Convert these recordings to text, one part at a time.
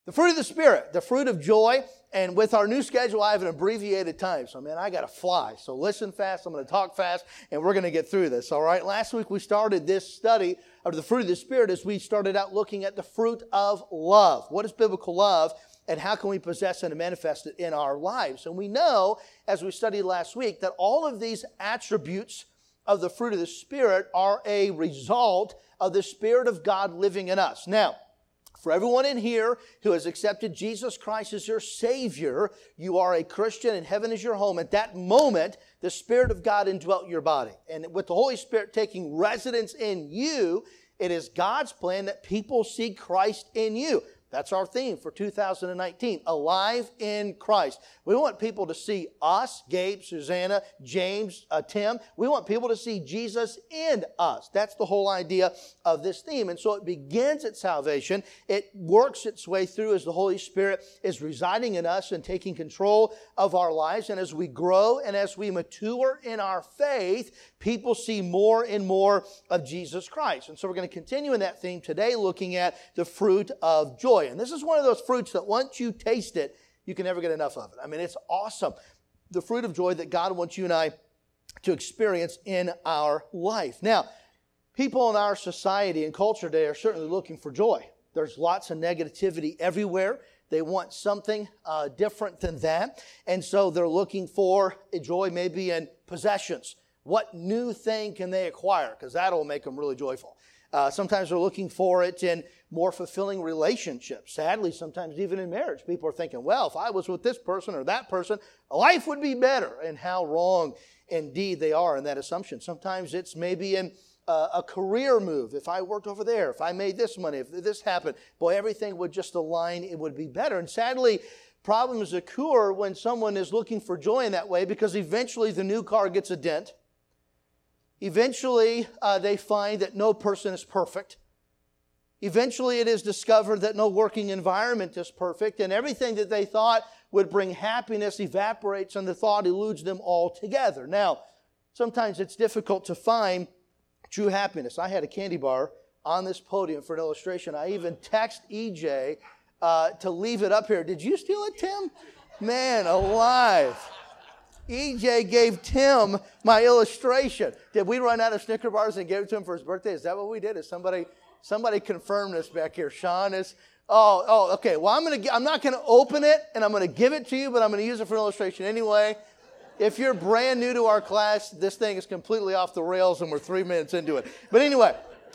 The fruit of the Spirit, the fruit of joy. And with our new schedule, I have an abbreviated time. So, man, I got to fly. So listen fast. I'm going to talk fast, and we're going to get through this, all right? Last week, we started this study of the fruit of the Spirit as we started out looking at the fruit of love. What is biblical love, and how can we possess and manifest it in our lives? And we know, as we studied last week, that all of these attributes of the fruit of the Spirit are a result of the Spirit of God living in us. Now, for everyone in here who has accepted Jesus Christ as your Savior, you are a Christian and heaven is your home. At that moment, the Spirit of God indwelt your body. And with the Holy Spirit taking residence in you, it is God's plan that people see Christ in you. That's our theme for 2019, Alive in Christ. We want people to see us, Gabe, Susanna, James, Tim. We want people to see Jesus in us. That's the whole idea of this theme. And so it begins at salvation. It works its way through as the Holy Spirit is residing in us and taking control of our lives. And as we grow and as we mature in our faith, people see more and more of Jesus Christ. And so we're going to continue in that theme today, looking at the fruit of joy. And this is one of those fruits that once you taste it, you can never get enough of it. I mean, it's awesome. The fruit of joy that God wants you and I to experience in our life. Now, people in our society and culture today are certainly looking for joy. There's lots of negativity everywhere. They want something different than that. And so they're looking for joy maybe in possessions. What new thing can they acquire? Because that'll make them really joyful. Sometimes they're looking for it in more fulfilling relationships. Sadly, sometimes even in marriage, people are thinking, well, if I was with this person or that person, life would be better. And how wrong indeed they are in that assumption. Sometimes it's maybe in a career move. If I worked over there, if I made this money, if this happened, boy, everything would just align. It would be better. And sadly, problems occur when someone is looking for joy in that way because eventually the new car gets a dent. Eventually, they find that no person is perfect. Eventually, it is discovered that no working environment is perfect, and everything that they thought would bring happiness evaporates, and the thought eludes them altogether. Now, sometimes it's difficult to find true happiness. I had a candy bar on this podium for an illustration. I even texted EJ to leave it up here. Did you steal it, Tim? Man alive. EJ gave Tim my illustration. Did we run out of Snicker bars and gave it to him for his birthday? Is that what we did? Is somebody confirmed this back here? Sean is. Oh, okay. Well, I'm not going to open it and I'm going to give it to you, but I'm going to use it for an illustration anyway. If you're brand new to our class, this thing is completely off the rails and we're 3 minutes into it. But anyway,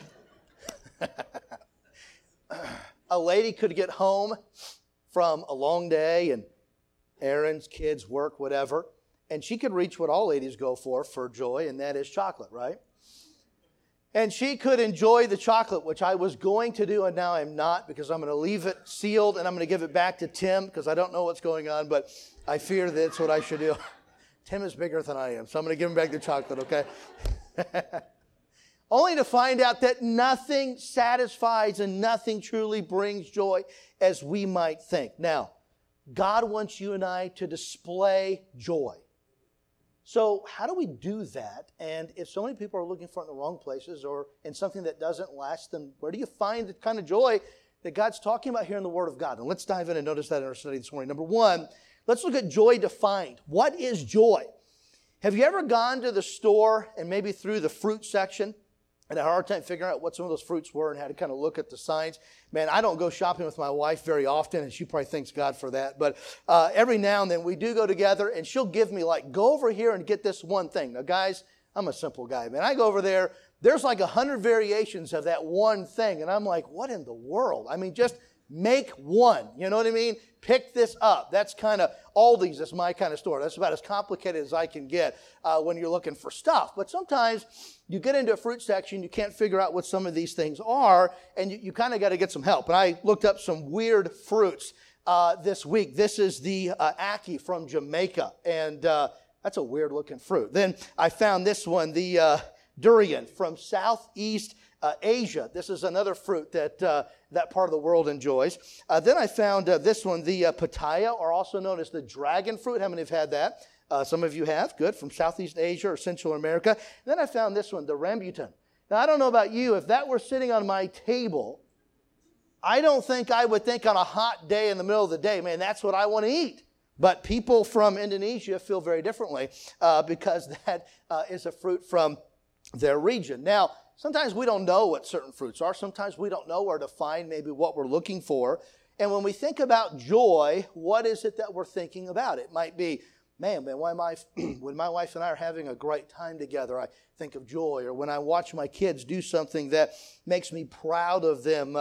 a lady could get home from a long day and errands, kids, work, whatever. And she could reach what all ladies go for joy, and that is chocolate, right? And she could enjoy the chocolate, which I was going to do, and now I'm not, because I'm going to leave it sealed, and I'm going to give it back to Tim, because I don't know what's going on, but I fear that's what I should do. Tim is bigger than I am, so I'm going to give him back the chocolate, okay? Only to find out that nothing satisfies and nothing truly brings joy as we might think. Now, God wants you and I to display joy. So how do we do that? And if so many people are looking for it in the wrong places or in something that doesn't last, then where do you find the kind of joy that God's talking about here in the Word of God? And let's dive in and notice that in our study this morning. Number one, let's look at joy defined. What is joy? Have you ever gone to the store and maybe through the fruit section and had a hard time figuring out what some of those fruits were and had to kind of look at the signs? Man, I don't go shopping with my wife very often, and she probably thanks God for that. But every now and then we do go together, and she'll give me go over here and get this one thing. Now, guys, I'm a simple guy, man. I go over there. There's 100 variations of that one thing, and I'm like, what in the world? I mean, just make one. You know what I mean? Pick this up. That's kind of Aldi's is my kind of store. That's about as complicated as I can get when you're looking for stuff. But sometimes you get into a fruit section, you can't figure out what some of these things are, and you kind of got to get some help. And I looked up some weird fruits this week. This is the ackee from Jamaica, and that's a weird-looking fruit. Then I found this one, the durian from Southeast Asia. This is another fruit that that part of the world enjoys. Then I found this one, the pitaya, or also known as the dragon fruit. How many have had that? Some of you have. Good. From Southeast Asia or Central America. And then I found this one, the rambutan. Now, I don't know about you. If that were sitting on my table, I don't think I would think on a hot day in the middle of the day, man, that's what I want to eat. But people from Indonesia feel very differently because that is a fruit from their region. Now, sometimes we don't know what certain fruits are. Sometimes we don't know where to find maybe what we're looking for. And when we think about joy, what is it that we're thinking about? It might be, man, when my wife and I are having a great time together, I think of joy. Or when I watch my kids do something that makes me proud of them,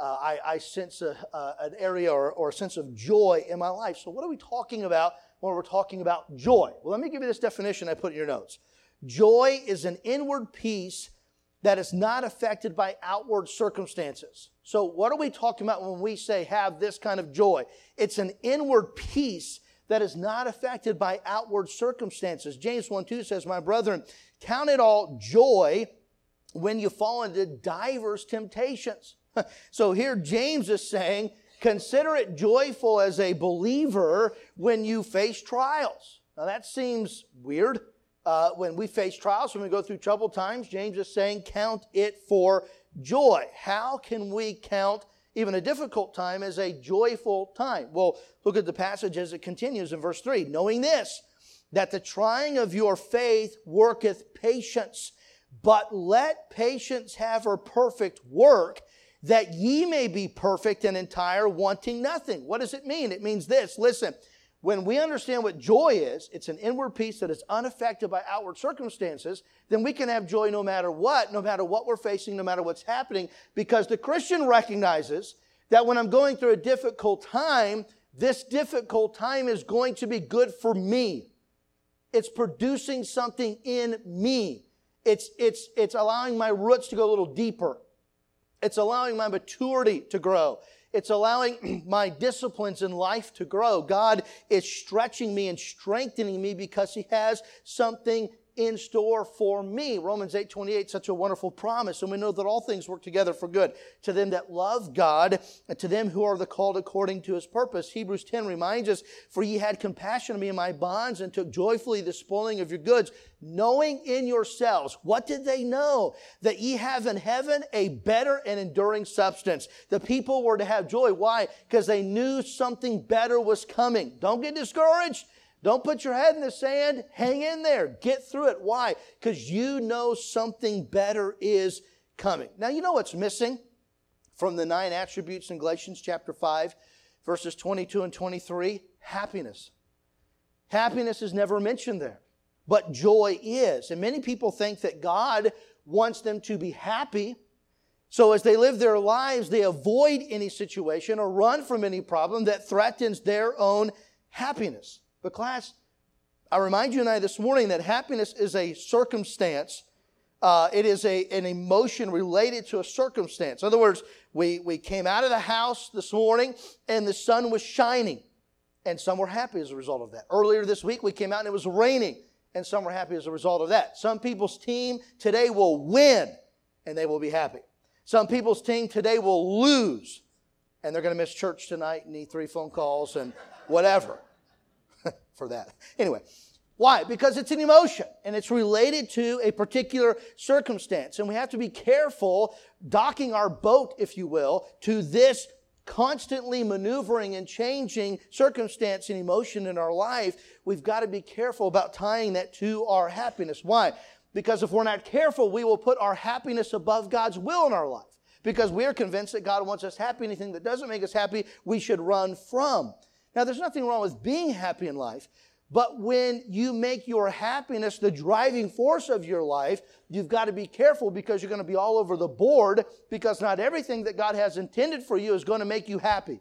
I sense an area or a sense of joy in my life. So what are we talking about when we're talking about joy? Well, let me give you this definition I put in your notes. Joy is an inward peace that is not affected by outward circumstances. So what are we talking about when we say have this kind of joy? It's an inward peace that is not affected by outward circumstances. James 1:2 says, my brethren, count it all joy when you fall into diverse temptations. So here James is saying, consider it joyful as a believer when you face trials. Now that seems weird. When we face trials, when we go through troubled times, James is saying, count it for joy. How can we count even a difficult time as a joyful time? Well, look at the passage as it continues in verse 3. Knowing this, that the trying of your faith worketh patience, but let patience have her perfect work, that ye may be perfect and entire, wanting nothing. What does it mean? It means this. Listen, when we understand what joy is, it's an inward peace that is unaffected by outward circumstances, then we can have joy no matter what we're facing, no matter what's happening, because the Christian recognizes that when I'm going through a difficult time, this difficult time is going to be good for me. It's producing something in me. It's allowing my roots to go a little deeper. It's allowing my maturity to grow. It's allowing my disciplines in life to grow. God is stretching me and strengthening me because He has something in store for me. Romans 8:28, such a wonderful promise. And we know that all things work together for good to them that love God and to them who are the called according to His purpose. Hebrews 10 reminds us, for ye had compassion on me in my bonds and took joyfully the spoiling of your goods, knowing in yourselves. What did they know? That ye have in heaven a better and enduring substance. The people were to have joy. Why? Because they knew something better was coming. Don't get discouraged. Don't put your head in the sand. Hang in there. Get through it. Why? Because you know something better is coming. Now, you know what's missing from the 9 attributes in Galatians chapter 5, verses 22 and 23? Happiness. Happiness is never mentioned there, but joy is. And many people think that God wants them to be happy. So as they live their lives, they avoid any situation or run from any problem that threatens their own happiness. But class, I remind you and I this morning that happiness is a circumstance. It is an emotion related to a circumstance. In other words, we came out of the house this morning and the sun was shining. And some were happy as a result of that. Earlier this week, we came out and it was raining. And some were happy as a result of that. Some people's team today will win and they will be happy. Some people's team today will lose and they're going to miss church tonight and need 3 phone calls and whatever. For that. Anyway, why? Because it's an emotion and it's related to a particular circumstance. And we have to be careful docking our boat, if you will, to this constantly maneuvering and changing circumstance and emotion in our life. We've got to be careful about tying that to our happiness. Why? Because if we're not careful, we will put our happiness above God's will in our life. Because we are convinced that God wants us happy. Anything that doesn't make us happy, we should run from. Now, there's nothing wrong with being happy in life, but when you make your happiness the driving force of your life, you've got to be careful because you're going to be all over the board because not everything that God has intended for you is going to make you happy.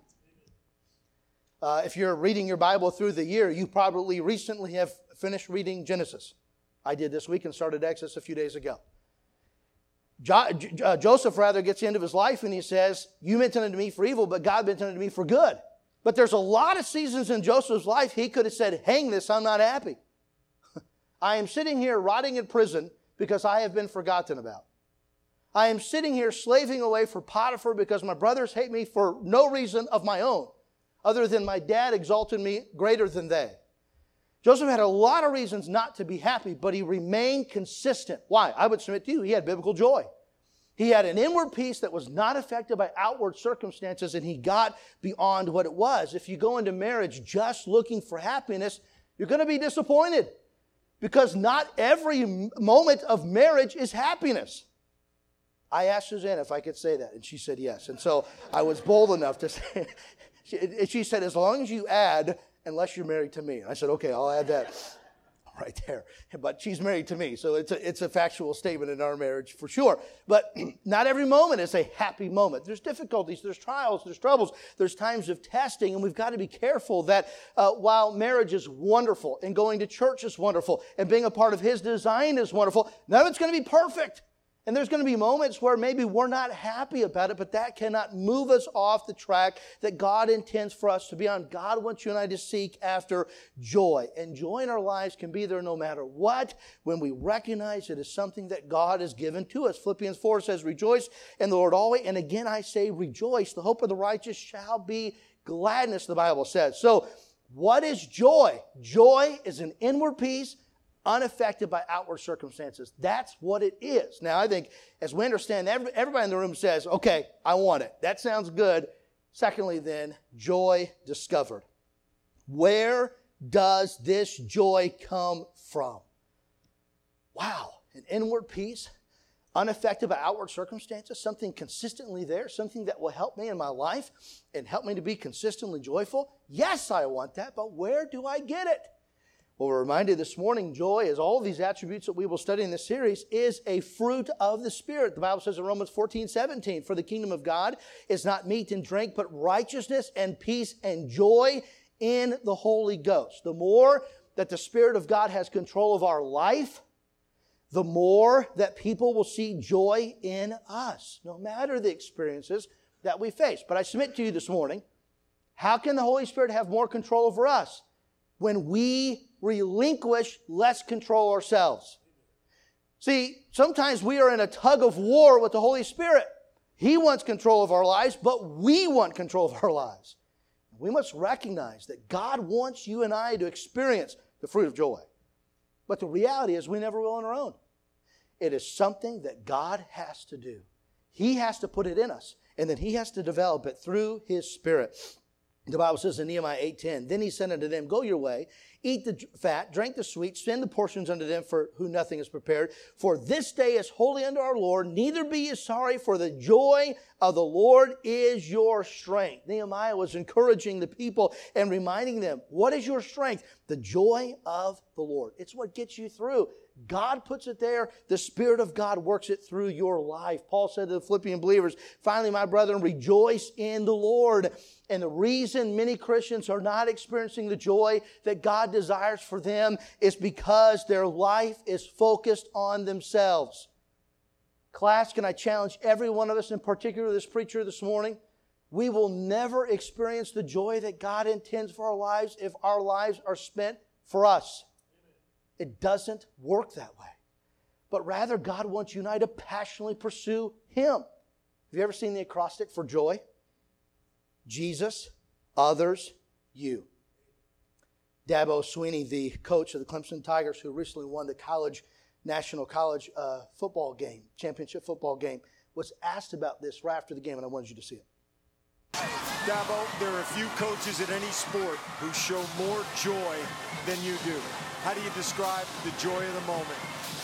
If you're reading your Bible through the year, you probably recently have finished reading Genesis. I did this week and started Exodus a few days ago. Joseph gets into his life and he says, you meant it unto me for evil, but God meant it unto me for good. But there's a lot of seasons in Joseph's life he could have said, hang this, I'm not happy. I am sitting here rotting in prison because I have been forgotten about. I am sitting here slaving away for Potiphar because my brothers hate me for no reason of my own, other than my dad exalted me greater than they. Joseph had a lot of reasons not to be happy, but he remained consistent. Why? I would submit to you, he had biblical joy. He had an inward peace that was not affected by outward circumstances, and he got beyond what it was. If you go into marriage just looking for happiness, you're going to be disappointed, because not every moment of marriage is happiness. I asked Suzanne if I could say that, and she said yes. And so I was bold enough to say, she said, as long as you add, unless you're married to me. And I said, okay, I'll add that right there. But she's married to me, so it's a factual statement in our marriage for sure. But not every moment is a happy moment. There's difficulties, there's trials, there's troubles, there's times of testing, and we've got to be careful that while marriage is wonderful, and going to church is wonderful, and being a part of His design is wonderful, none of it's going to be perfect. And there's going to be moments where maybe we're not happy about it, but that cannot move us off the track that God intends for us to be on. God wants you and I to seek after joy. And joy in our lives can be there no matter what, when we recognize it is something that God has given to us. Philippians 4 says, rejoice in the Lord always. And again I say rejoice. The hope of the righteous shall be gladness, the Bible says. So what is joy? Joy is an inward peace, unaffected by outward circumstances. That's what it is. Now, I think as we understand, everybody in the room says, okay, I want it. That sounds good. Secondly, then, joy discovered. Where does this joy come from? Wow, an inward peace, unaffected by outward circumstances, something consistently there, something that will help me in my life and help me to be consistently joyful. Yes, I want that, but where do I get it? Well, we're reminded this morning, joy, as all of these attributes that we will study in this series, is a fruit of the Spirit. The Bible says in Romans 14:17, for the kingdom of God is not meat and drink, but righteousness and peace and joy in the Holy Ghost. The more that the Spirit of God has control of our life, the more that people will see joy in us, no matter the experiences that we face. But I submit to you this morning, how can the Holy Spirit have more control over us? When we relinquish less control ourselves. See, sometimes we are in a tug of war with the Holy Spirit. He wants control of our lives, but we want control of our lives. We must recognize that God wants you and I to experience the fruit of joy. But the reality is we never will on our own. It is something that God has to do. He has to put it in us, and then He has to develop it through His Spirit. The Bible says in Nehemiah 8:10, then he said unto them, go your way, eat the fat, drink the sweet, send the portions unto them for who nothing is prepared. For this day is holy unto our Lord, neither be ye sorry, for the joy of the Lord is your strength. Nehemiah was encouraging the people and reminding them, what is your strength? The joy of the Lord. It's what gets you through. God puts it there. The Spirit of God works it through your life. Paul said to the Philippian believers, finally, my brethren, rejoice in the Lord. And the reason many Christians are not experiencing the joy that God desires for them is because their life is focused on themselves. Class, can I challenge every one of us, in particular this preacher this morning? We will never experience the joy that God intends for our lives if our lives are spent for us. It doesn't work that way. But rather, God wants you and I to passionately pursue Him. Have you ever seen the acrostic for joy? Jesus, others, you. Dabo Swinney, the coach of the Clemson Tigers, who recently won the national college football game, championship football game, was asked about this right after the game, and I wanted you to see it. Dabo, there are a few coaches in any sport who show more joy than you do. How do you describe the joy of the moment?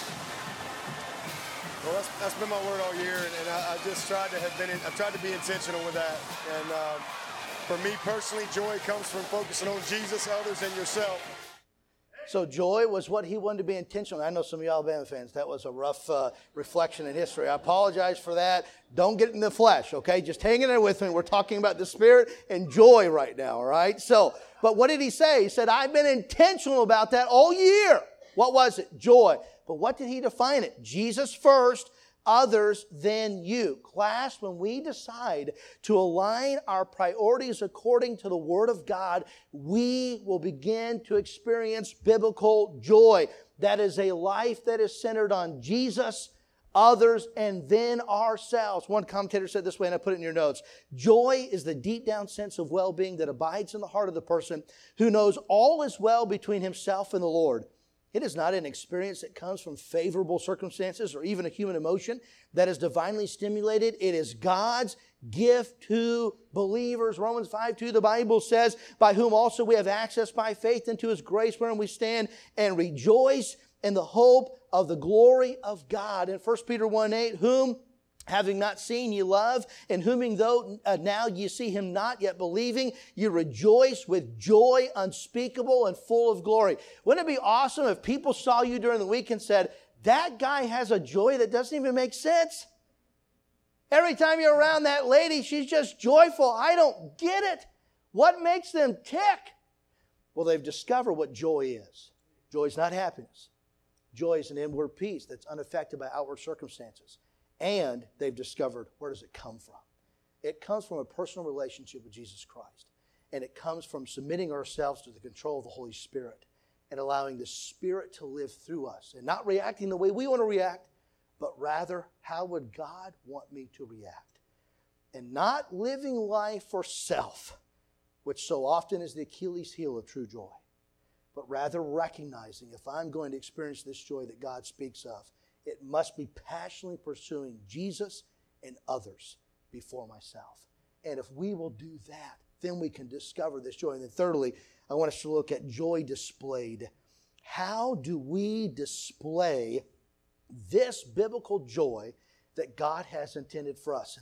Well, that's been my word all year, and I've tried to be intentional with that. And for me personally, joy comes from focusing on Jesus, others, and yourself. So joy was what he wanted to be intentional. I know some of you Alabama fans, that was a rough reflection in history. I apologize for that. Don't get in the flesh, okay? Just hang in there with me. We're talking about the Spirit and joy right now, all right? So, but what did he say? He said, I've been intentional about that all year. What was it? Joy. But what did he define it? Jesus first, others, then you. Class, when we decide to align our priorities according to the Word of God, we will begin to experience biblical joy. That is a life that is centered on Jesus, others, and then ourselves. One commentator said this way, and I put it in your notes. Joy is the deep down sense of well-being that abides in the heart of the person who knows all is well between himself and the Lord. It is not an experience that comes from favorable circumstances or even a human emotion that is divinely stimulated. It is God's gift to believers. Romans 5:2, the Bible says, by whom also we have access by faith into His grace wherein we stand and rejoice in the hope of the glory of God. In 1 Peter 1:8, whom having not seen ye love, and whom though now ye see Him not, yet believing, you rejoice with joy unspeakable and full of glory. Wouldn't it be awesome if people saw you during the week and said, that guy has a joy that doesn't even make sense? Every time you're around that lady, she's just joyful. I don't get it. What makes them tick? Well, they've discovered what joy is. Joy is not happiness. Joy is an inward peace that's unaffected by outward circumstances. And they've discovered, where does it come from? It comes from a personal relationship with Jesus Christ. And it comes from submitting ourselves to the control of the Holy Spirit and allowing the Spirit to live through us and not reacting the way we want to react, but rather, how would God want me to react? And not living life for self, which so often is the Achilles heel of true joy, but rather recognizing if I'm going to experience this joy that God speaks of, it must be passionately pursuing Jesus and others before myself. And if we will do that, then we can discover this joy. And then thirdly, I want us to look at joy displayed. How do we display this biblical joy that God has intended for us?